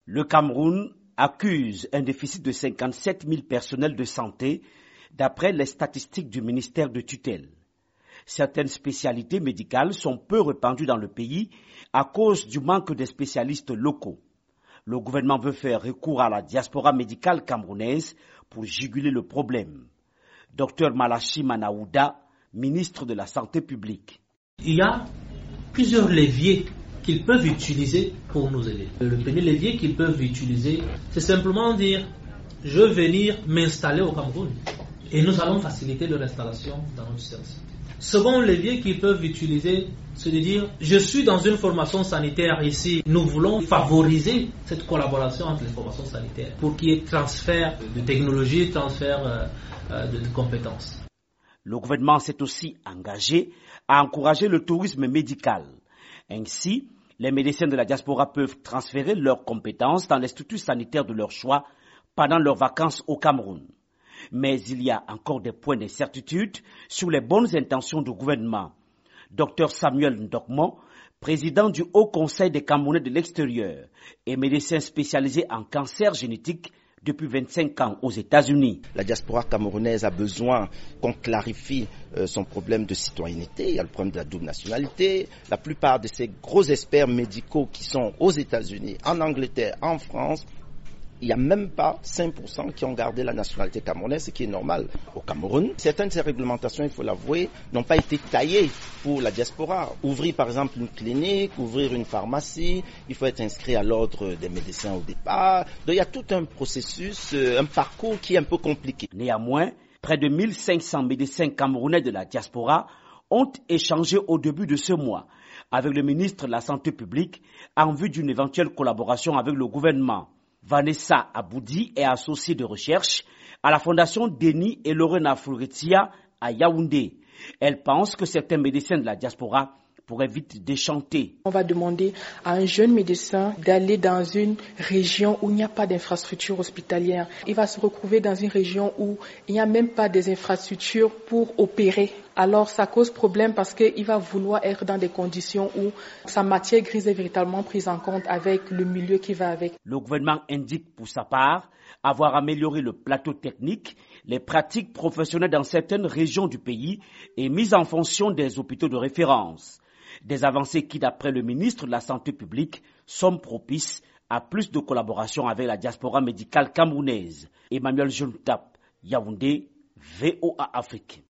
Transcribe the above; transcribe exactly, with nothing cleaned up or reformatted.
Le Cameroun accuse un déficit de cinquante-sept mille personnels de santé d'après les statistiques du ministère de tutelle. Certaines spécialités médicales sont peu répandues dans le pays à cause du manque de spécialistes locaux. Le gouvernement veut faire recours à la diaspora médicale camerounaise pour juguler le problème. Docteur Malachi Manaouda, ministre de la Santé publique. Il y a plusieurs leviers qu'ils peuvent utiliser pour nous aider. Le premier levier qu'ils peuvent utiliser, c'est simplement dire « je veux venir m'installer au Cameroun » et nous allons faciliter leur installation dans notre service. Second levier qu'ils peuvent utiliser, c'est de dire « je suis dans une formation sanitaire ici, nous voulons favoriser cette collaboration entre les formations sanitaires pour qu'il y ait transfert de technologie, transfert euh, euh, de, de compétences ». Le gouvernement s'est aussi engagé à encourager le tourisme médical. Ainsi, les médecins de la diaspora peuvent transférer leurs compétences dans les structures sanitaires de leur choix pendant leurs vacances au Cameroun. Mais il y a encore des points d'incertitude sur les bonnes intentions du gouvernement. Docteur Samuel Ndokmo, président du Haut Conseil des Camerounais de l'extérieur et médecin spécialisé en cancer génétique depuis vingt-cinq ans aux États-Unis. La diaspora camerounaise a besoin qu'on clarifie euh, son problème de citoyenneté. Il y a le problème de la double nationalité. La plupart de ces gros experts médicaux qui sont aux États-Unis, en Angleterre, en France, il n'y a même pas cinq pour cent qui ont gardé la nationalité camerounaise, ce qui est normal au Cameroun. Certaines de ces réglementations, il faut l'avouer, n'ont pas été taillées pour la diaspora. Ouvrir par exemple une clinique, ouvrir une pharmacie, il faut être inscrit à l'ordre des médecins au départ. Donc il y a tout un processus, un parcours qui est un peu compliqué. Néanmoins, près de mille cinq cents médecins camerounais de la diaspora ont échangé au début de ce mois avec le ministre de la Santé publique en vue d'une éventuelle collaboration avec le gouvernement. Vanessa Aboudi est associée de recherche à la fondation Denis et Lorena Floretia à Yaoundé. Elle pense que certains médecins de la diaspora pourraient vite déchanter. On va demander à un jeune médecin d'aller dans une région où il n'y a pas d'infrastructure hospitalière. Il va se retrouver dans une région où il n'y a même pas des infrastructures pour opérer. Alors ça cause problème parce qu'il va vouloir être dans des conditions où sa matière grise est véritablement prise en compte avec le milieu qui va avec. Le gouvernement indique pour sa part avoir amélioré le plateau technique, les pratiques professionnelles dans certaines régions du pays et mises en fonction des hôpitaux de référence. Des avancées qui, d'après le ministre de la Santé publique, sont propices à plus de collaboration avec la diaspora médicale camerounaise. Emmanuel Jontap, Yaoundé, V O A Afrique.